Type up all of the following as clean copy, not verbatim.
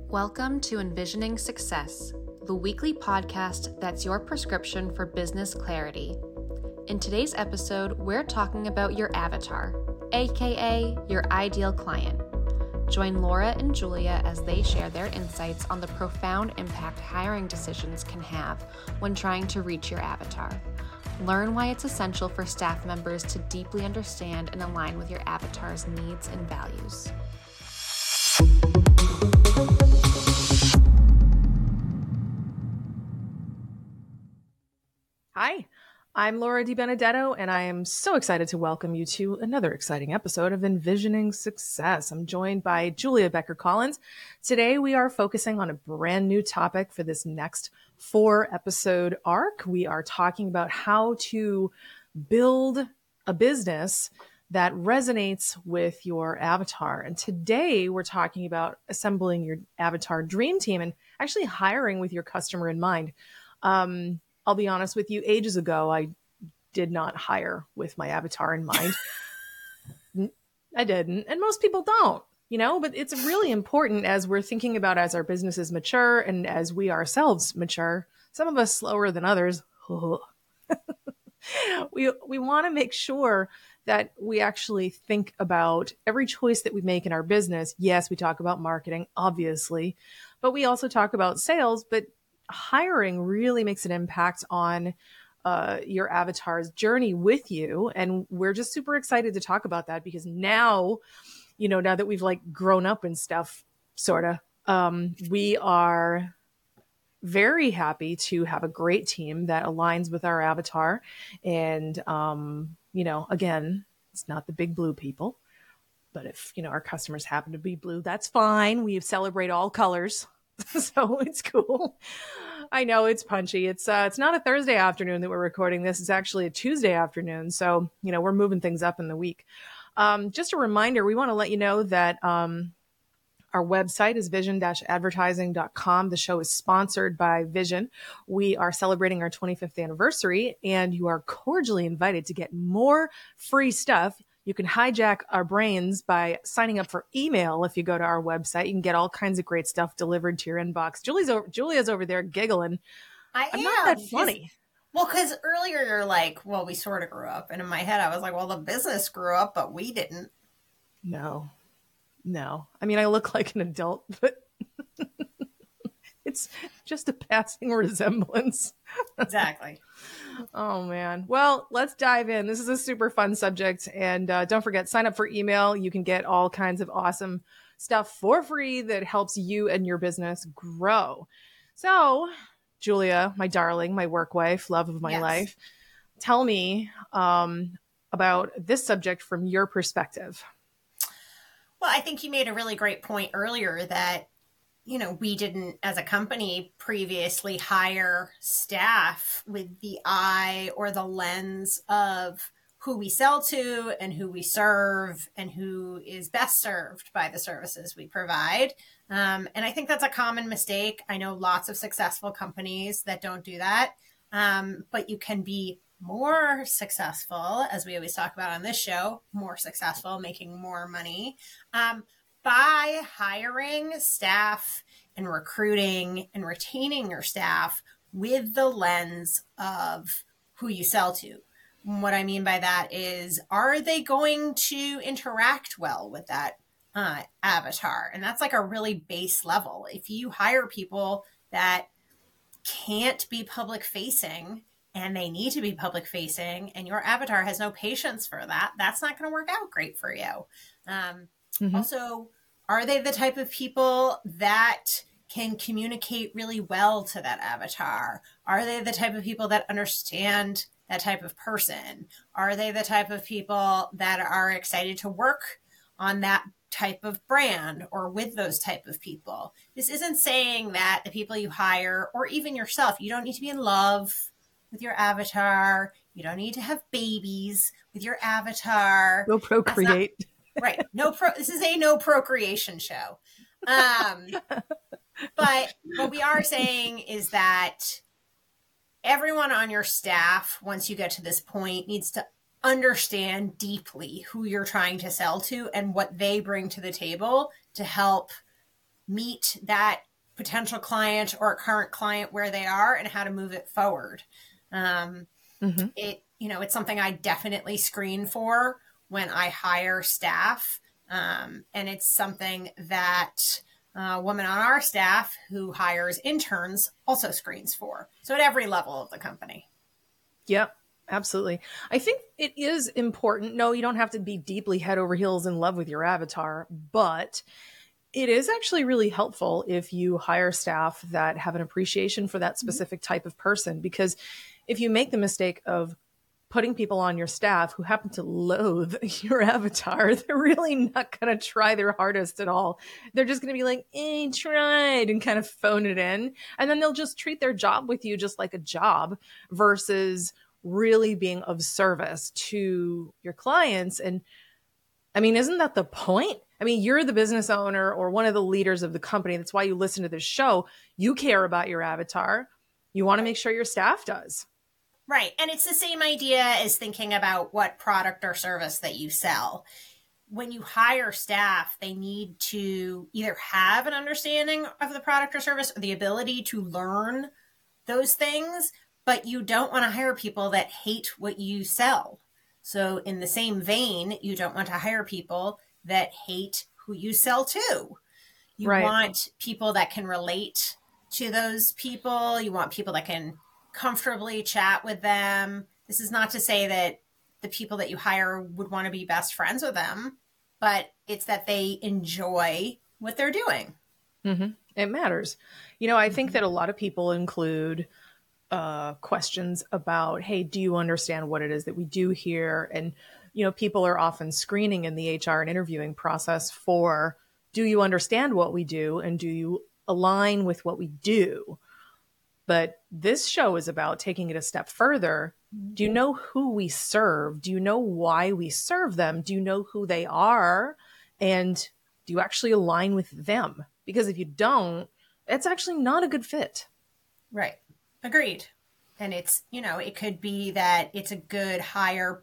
Welcome to Envisioning Success, the weekly podcast that's your prescription for business clarity. In today's episode, we're talking about your avatar, aka your ideal client. Join Laura and Julia as they share their insights on the profound impact hiring decisions can have when trying to reach your avatar. Learn why it's essential for staff members to deeply understand and align with your avatar's needs and values. Hi, I'm Laura DiBenedetto, and I am so excited to welcome you to another exciting episode of Envisioning Success. I'm joined by Julia Becker-Collins. Today, we are focusing on a brand new topic for this next 4-episode arc. We are talking about how to build a business that resonates with your avatar. And today, we're talking about assembling your avatar dream team and actually hiring with your customer in mind. I'll be honest with you, ages ago, I did not hire with my avatar in mind. I didn't. And most people don't, but it's really important as we're thinking about as our businesses mature and as we ourselves mature, some of us slower than others. We want to make sure that we actually think about every choice that we make in our business. Yes, we talk about marketing, obviously, but we also talk about sales, but hiring really makes an impact on your avatar's journey with you. And we're just super excited to talk about that because now that we've grown up and stuff, we are very happy to have a great team that aligns with our avatar. And, again, it's not the big blue people, but if, our customers happen to be blue, that's fine. We celebrate all colors. So it's cool. I know it's punchy. It's not a Thursday afternoon that we're recording this. It's actually a Tuesday afternoon. So, we're moving things up in the week. Just a reminder, we want to let you know that our website is vision-advertising.com. The show is sponsored by Vision. We are celebrating our 25th anniversary, and you are cordially invited to get more free stuff. You can hijack our brains by signing up for email. If you go to our website, you can get all kinds of great stuff delivered to your inbox. Julia's over there giggling. I'm not that funny. Because earlier you're like, well, we sort of grew up. And in my head, I was like, well, the business grew up, but we didn't. No. I mean, I look like an adult, but it's just a passing resemblance. Exactly. Oh, man. Well, let's dive in. This is a super fun subject. And don't forget, sign up for email. You can get all kinds of awesome stuff for free that helps you and your business grow. So, Julia, my darling, my work wife, love of my life, tell me about this subject from your perspective. Well, I think you made a really great point earlier that we didn't, as a company, previously hire staff with the eye or the lens of who we sell to and who we serve and who is best served by the services we provide. And I think that's a common mistake. I know lots of successful companies that don't do that. But you can be more successful, as we always talk about on this show, more successful, making more money, by hiring staff and recruiting and retaining your staff with the lens of who you sell to. What I mean by that is, are they going to interact well with that avatar? And that's like a really base level. If you hire people that can't be public facing and they need to be public facing and your avatar has no patience for that, that's not going to work out great for you. Also, are they the type of people that can communicate really well to that avatar? Are they the type of people that understand that type of person? Are they the type of people that are excited to work on that type of brand or with those type of people? This isn't saying that the people you hire or even yourself, you don't need to be in love with your avatar. You don't need to have babies with your avatar. Go procreate. Right. This is a no procreation show. But what we are saying is that everyone on your staff, once you get to this point, needs to understand deeply who you're trying to sell to and what they bring to the table to help meet that potential client or current client where they are and how to move it forward. It's something I definitely screen for when I hire staff. And it's something that a woman on our staff who hires interns also screens for. So at every level of the company. Yep, absolutely. I think it is important. No, you don't have to be deeply head over heels in love with your avatar, but it is actually really helpful if you hire staff that have an appreciation for that specific type of person, because if you make the mistake of putting people on your staff who happen to loathe your avatar, they're really not going to try their hardest at all. They're just going to be like, tried, and kind of phone it in. And then they'll just treat their job with you just like a job versus really being of service to your clients. And I mean, isn't that the point? I mean, you're the business owner or one of the leaders of the company. That's why you listen to this show. You care about your avatar. You want to make sure your staff does. Right. And it's the same idea as thinking about what product or service that you sell. When you hire staff, they need to either have an understanding of the product or service or the ability to learn those things, but you don't want to hire people that hate what you sell. So in the same vein, you don't want to hire people that hate who you sell to. You want people that can relate to those people. You want people that can comfortably chat with them. This is not to say that the people that you hire would want to be best friends with them, but it's that they enjoy what they're doing. Mm-hmm. It matters. I think that a lot of people include questions about, hey, do you understand what it is that we do here? And, people are often screening in the HR and interviewing process for, do you understand what we do? And do you align with what we do? But this show is about taking it a step further. Do you know who we serve? Do you know why we serve them? Do you know who they are? And do you actually align with them? Because if you don't, it's actually not a good fit. Right. Agreed. And it's, it could be that it's a good hire,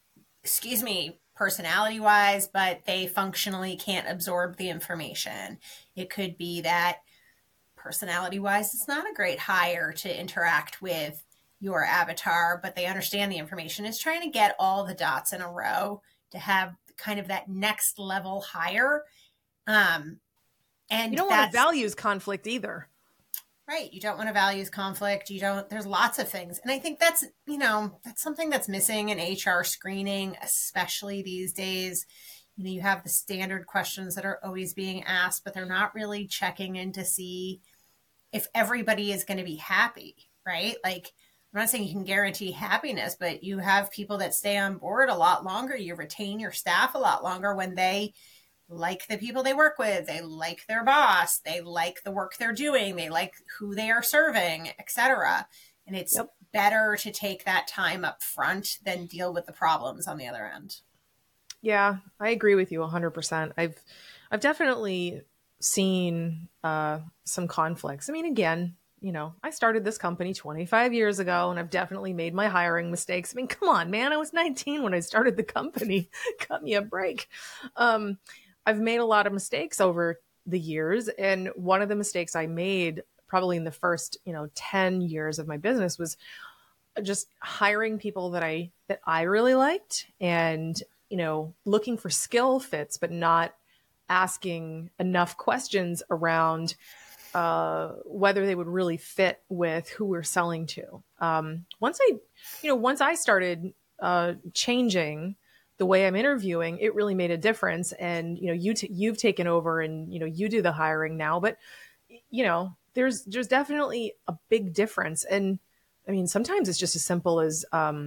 personality wise, but they functionally can't absorb the information. It could be that personality wise, it's not a great hire to interact with your avatar, but they understand the information. It's trying to get all the dots in a row to have kind of that next level hire. And you don't want a values conflict either. Right. You don't want a values conflict. There's lots of things. And I think that's something that's missing in HR screening, especially these days. You have the standard questions that are always being asked, but they're not really checking in to see if everybody is going to be happy, right? Like, I'm not saying you can guarantee happiness, but you have people that stay on board a lot longer. You retain your staff a lot longer when they like the people they work with. They like their boss. They like the work they're doing. They like who they are serving, etc. And it's better to take that time up front than deal with the problems on the other end. Yeah, I agree with you 100%. I've definitely seen some conflicts. I mean, again, I started this company 25 years ago, and I've definitely made my hiring mistakes. I mean, come on, man. I was 19 when I started the company. Cut me a break. I've made a lot of mistakes over the years. And one of the mistakes I made probably in the first, 10 years of my business was just hiring people that I really liked and, looking for skill fits, but not asking enough questions around whether they would really fit with who we're selling to. Once I started changing the way I'm interviewing, it really made a difference. And, you've taken over and, you do the hiring now, but, there's definitely a big difference. And I mean, sometimes it's just as simple as,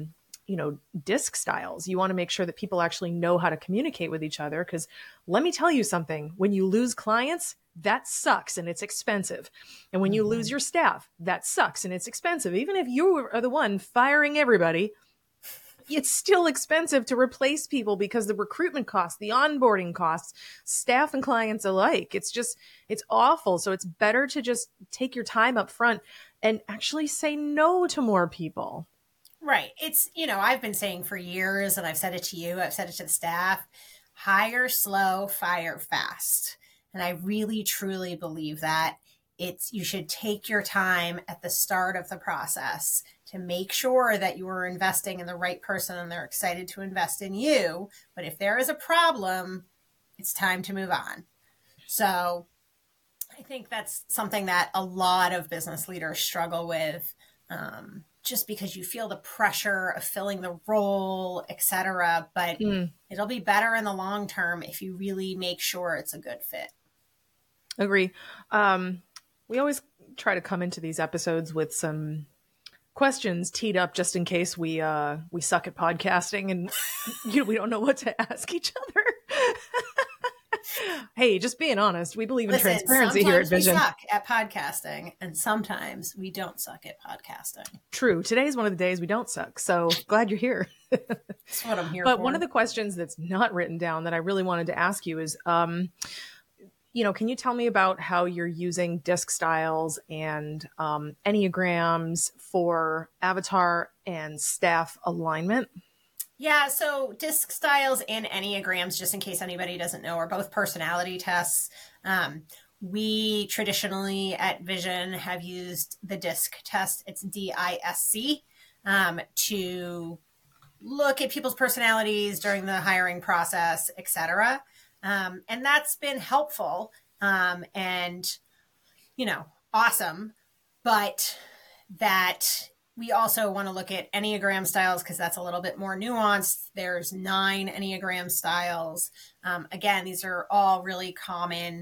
disc styles. You want to make sure that people actually know how to communicate with each other. Because let me tell you something, when you lose clients, that sucks and it's expensive. And when you lose your staff, that sucks and it's expensive. Even if you are the one firing everybody, it's still expensive to replace people because the recruitment costs, the onboarding costs, staff and clients alike. It's awful. So it's better to just take your time up front and actually say no to more people. Right. It's, I've been saying for years, and I've said it to you, I've said it to the staff, hire slow, fire fast. And I really, truly believe that you should take your time at the start of the process to make sure that you are investing in the right person and they're excited to invest in you. But if there is a problem, it's time to move on. So I think that's something that a lot of business leaders struggle with, just because you feel the pressure of filling the role, et cetera. But it'll be better in the long term if you really make sure it's a good fit. Agree. We always try to come into these episodes with some questions teed up just in case we suck at podcasting and we don't know what to ask each other. Hey, just being honest, we believe in transparency here at Vision. We suck at podcasting, and sometimes we don't suck at podcasting. True. Today's one of the days we don't suck, so glad you're here. That's what I'm here for. But one of the questions that's not written down that I really wanted to ask you is, can you tell me about how you're using DISC styles and Enneagrams for avatar and staff alignment? Yeah, so DISC styles and Enneagrams, just in case anybody doesn't know, are both personality tests. We traditionally at Vision have used the DISC test. It's DISC, to look at people's personalities during the hiring process, et cetera. And that's been helpful and, awesome. But that we also want to look at Enneagram styles because that's a little bit more nuanced. There's 9 Enneagram styles. Again, these are all really common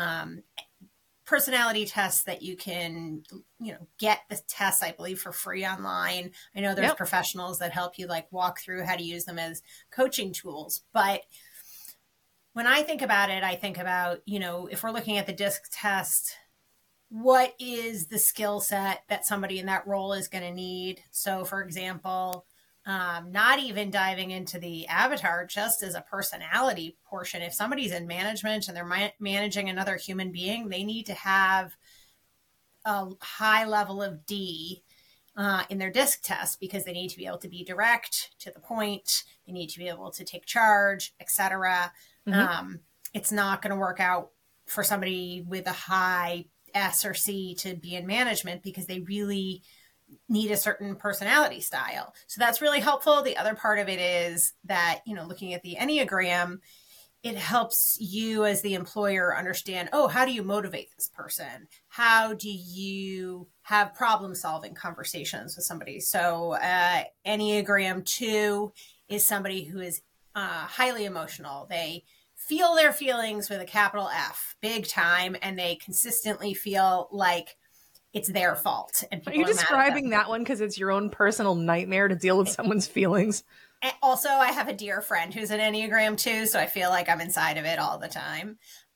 personality tests that you can, get the tests, I believe, for free online. I know there's professionals that help you walk through how to use them as coaching tools. But when I think about it, I think about, if we're looking at the DISC test, what is the skill set that somebody in that role is going to need? So, for example, not even diving into the avatar, just as a personality portion. If somebody's in management and they're managing another human being, they need to have a high level of D in their DISC test because they need to be able to be direct, to the point. They need to be able to take charge, etc. It's not going to work out for somebody with a high S or C to be in management because they really need a certain personality style. So that's really helpful. The other part of it is that, looking at the Enneagram, it helps you as the employer understand, how do you motivate this person? How do you have problem-solving conversations with somebody? So Enneagram 2 is somebody who is highly emotional. They feel their feelings with a capital F, big time, and they consistently feel like it's their fault. And are you describing that one because it's your own personal nightmare to deal with someone's feelings? And also, I have a dear friend who's an Enneagram 2, so I feel like I'm inside of it all the time.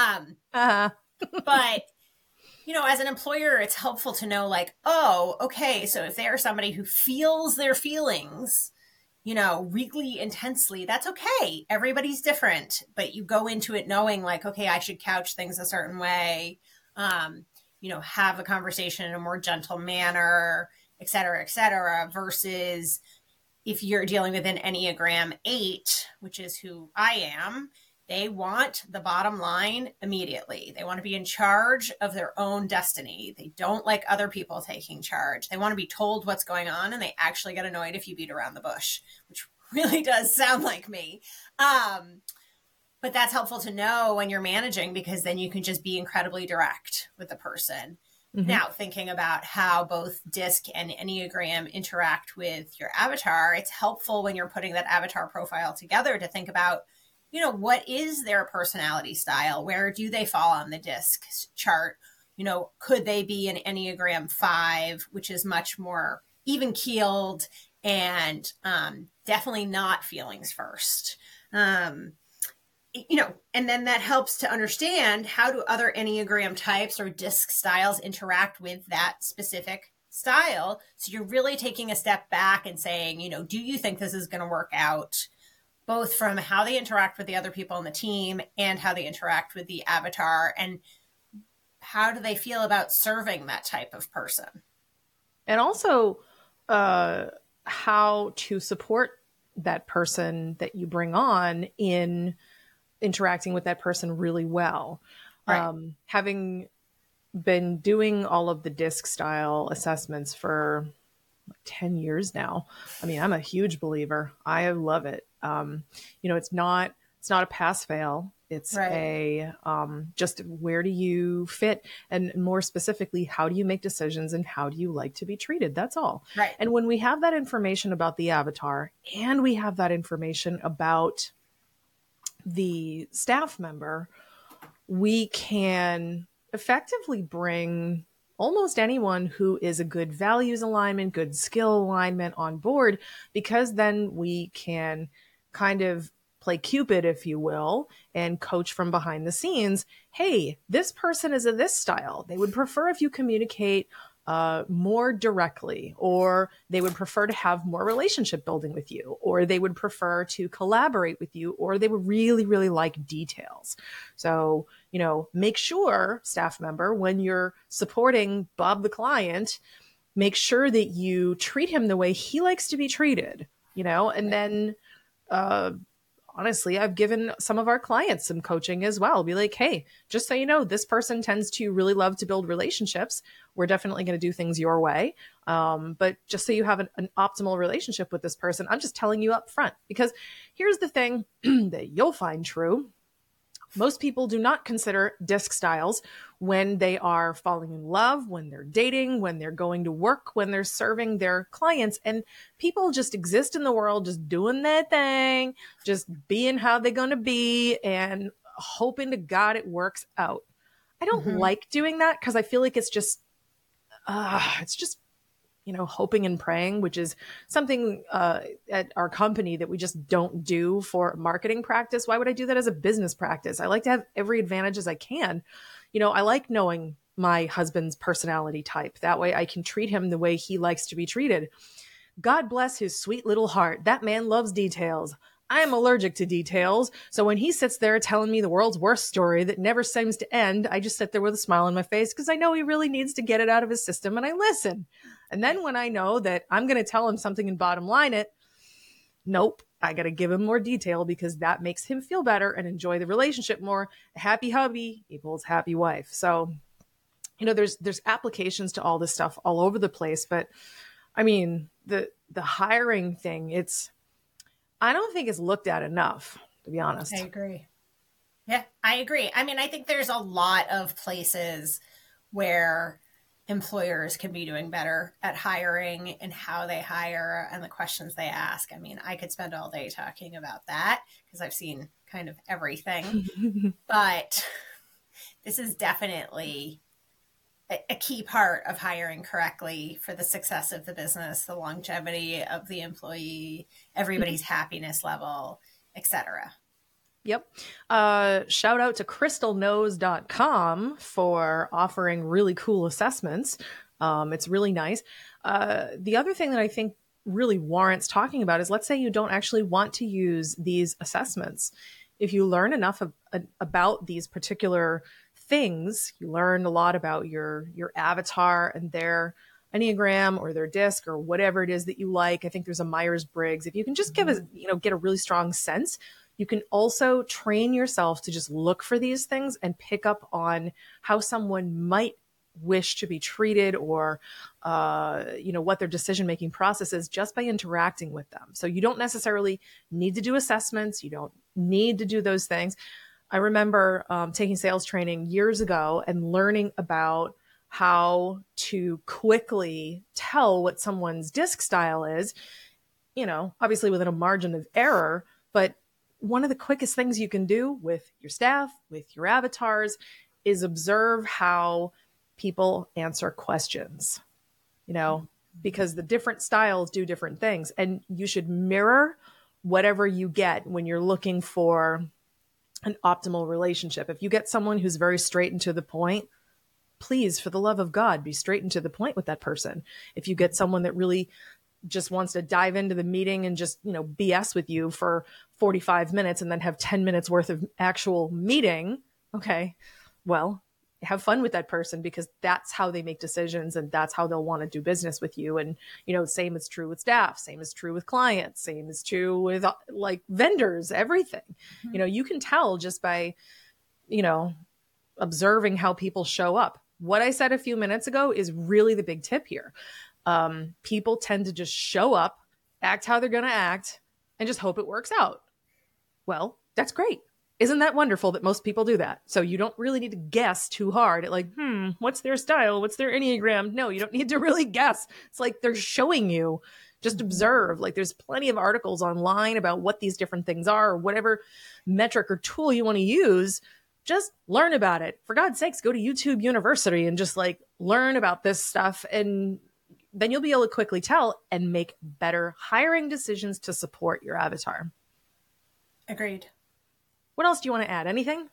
But, as an employer, it's helpful to know, okay, so if they're somebody who feels their feelings, really intensely, that's okay. Everybody's different, but you go into it knowing okay, I should couch things a certain way, have a conversation in a more gentle manner, et cetera, versus if you're dealing with an Enneagram 8, which is who I am, they want the bottom line immediately. They want to be in charge of their own destiny. They don't like other people taking charge. They want to be told what's going on, and they actually get annoyed if you beat around the bush, which really does sound like me. But that's helpful to know when you're managing because then you can just be incredibly direct with the person. Now, thinking about how both DISC and Enneagram interact with your avatar, it's helpful when you're putting that avatar profile together to think about, what is their personality style? Where do they fall on the DISC chart? Could they be an Enneagram 5, which is much more even-keeled and definitely not feelings first? And then that helps to understand how do other Enneagram types or DISC styles interact with that specific style. So you're really taking a step back and saying, do you think this is going to work out? Both from how they interact with the other people on the team and how they interact with the avatar, and how do they feel about serving that type of person? And also how to support that person that you bring on in interacting with that person really well. Right. Having been doing all of the DISC style assessments for 10 years now. I mean, I'm a huge believer. I love it. It's not a pass fail. It's right. just where do you fit? And more specifically, how do you make decisions and how do you like to be treated? That's all. Right. And when we have that information about the avatar and we have that information about the staff member, we can effectively bring almost anyone who is a good values alignment, good skill alignment on board, because then we can kind of play Cupid, if you will, and coach from behind the scenes. Hey, this person is of this style. They would prefer if you communicate more directly, or they would prefer to have more relationship building with you, or they would prefer to collaborate with you, or they would really, really like details. So, make sure, staff member, when you're supporting Bob the client, make sure that you treat him the way he likes to be treated, and then, honestly, I've given some of our clients some coaching as well. Be like, hey, just so you know, this person tends to really love to build relationships. We're definitely going to do things your way. But just so you have an optimal relationship with this person, I'm just telling you up front, because here's the thing that you'll find true. Most people do not consider DISC styles when they are falling in love, when they're dating, when they're going to work, when they're serving their clients. And people just exist in the world, just doing their thing, just being how they're going to be and hoping to God it works out. I don't like doing that because I feel like it's just hoping and praying, which is something at our company that we just don't do for marketing practice. Why would I do that as a business practice? I like to have every advantage as I can. I like knowing my husband's personality type. That way I can treat him the way he likes to be treated. God bless his sweet little heart. That man loves details. I am allergic to details. So when he sits there telling me the world's worst story that never seems to end, I just sit there with a smile on my face because I know he really needs to get it out of his system, and I listen. And then when I know that I'm going to tell him something and bottom line it, nope, I got to give him more detail because that makes him feel better and enjoy the relationship more. A happy hubby equals happy wife. So, there's applications to all this stuff all over the place. But I mean, the hiring thing, I don't think it's looked at enough, to be honest. I agree. Yeah, I agree. I mean, I think there's a lot of places where employers can be doing better at hiring and how they hire and the questions they ask. I mean, I could spend all day talking about that because I've seen kind of everything. But this is definitely a key part of hiring correctly for the success of the business, the longevity of the employee, everybody's happiness level, etc. Yep. Shout out to crystalknows.com for offering really cool assessments. It's really nice. The other thing that I think really warrants talking about is, let's say you don't actually want to use these assessments. If you learn enough about these particular things, you learn a lot about your avatar and their Enneagram or their DISC or whatever it is that you like. I think there's a Myers-Briggs. If you can just get a really strong sense, you can also train yourself to just look for these things and pick up on how someone might wish to be treated or, what their decision-making process is just by interacting with them. So you don't necessarily need to do assessments. You don't need to do those things. I remember taking sales training years ago and learning about how to quickly tell what someone's DISC style is, obviously within a margin of error, but one of the quickest things you can do with your staff, with your avatars, is observe how people answer questions, because the different styles do different things. And you should mirror whatever you get when you're looking for an optimal relationship. If you get someone who's very straight and to the point, please, for the love of God, be straight and to the point with that person. If you get someone that really just wants to dive into the meeting and just, BS with you for 45 minutes and then have 10 minutes worth of actual meeting, okay, well, have fun with that person, because that's how they make decisions and that's how they'll want to do business with you. And, same is true with staff, same is true with clients, same is true with vendors, everything. You can tell just by, observing how people show up. What I said a few minutes ago is really the big tip here. People tend to just show up, act how they're going to act, and just hope it works out. Well, that's great. Isn't that wonderful that most people do that? So you don't really need to guess too hard at like, what's their style? What's their Enneagram? No, you don't need to really guess. It's like they're showing you. Just observe. Like there's plenty of articles online about what these different things are, or whatever metric or tool you want to use. Just learn about it. For God's sakes, go to YouTube University and just like learn about this stuff. And then you'll be able to quickly tell and make better hiring decisions to support your avatar. Agreed. What else do you want to add? Anything?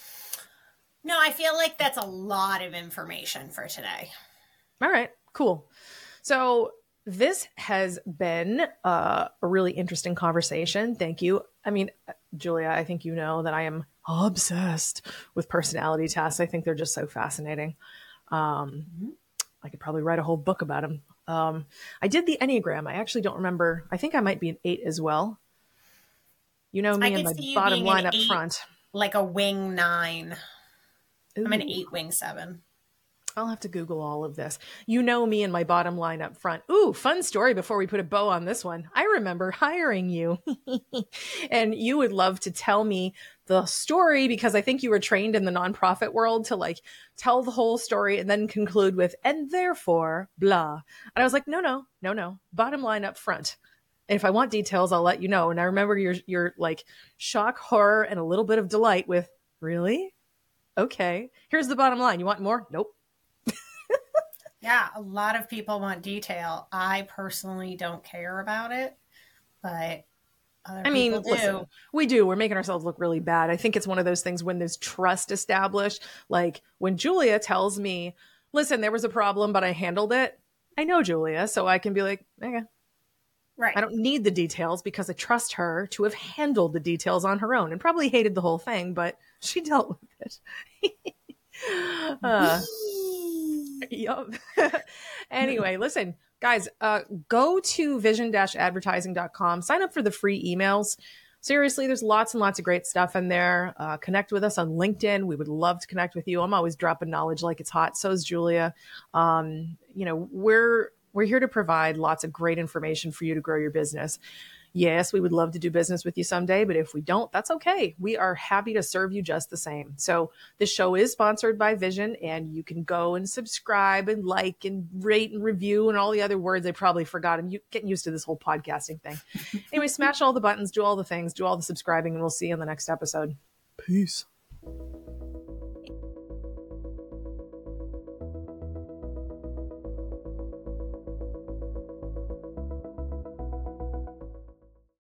No, I feel like that's a lot of information for today. All right, cool. So this has been a really interesting conversation. Thank you. I mean, Julia, I think you know that I am obsessed with personality tests. I think they're just so fascinating. I could probably write a whole book about them. I did the Enneagram. I actually don't remember. I think I might be an 8 as well. You know me and my bottom line up front. Like a wing 9. Ooh. I'm an 8 wing 7. I'll have to Google all of this. You know me and my bottom line up front. Ooh, fun story before we put a bow on this one. I remember hiring you and you would love to tell me the story because I think you were trained in the nonprofit world to like tell the whole story and then conclude with, and therefore, blah. And I was like, no. Bottom line up front. And if I want details, I'll let you know. And I remember your like shock, horror, and a little bit of delight with, really? Okay. Here's the bottom line. You want more? Nope. Yeah, a lot of people want detail. I personally don't care about it, but other people do. Listen, we do. We're making ourselves look really bad. I think it's one of those things when there's trust established. Like when Julia tells me, listen, there was a problem, but I handled it. I know Julia, so I can be like, okay. Right. I don't need the details because I trust her to have handled the details on her own and probably hated the whole thing, but she dealt with it. Yep. Anyway, listen, guys, go to vision-advertising.com, sign up for the free emails. Seriously, there's lots and lots of great stuff in there. Connect with us on LinkedIn. We would love to connect with you. I'm always dropping knowledge like it's hot. So is Julia. We're here to provide lots of great information for you to grow your business. Yes, we would love to do business with you someday, but if we don't, that's okay. We are happy to serve you just the same. So this show is sponsored by Vision, and you can go and subscribe and like and rate and review and all the other words I probably forgot. I'm getting used to this whole podcasting thing. Anyway, smash all the buttons, do all the things, do all the subscribing, and we'll see you in the next episode. Peace.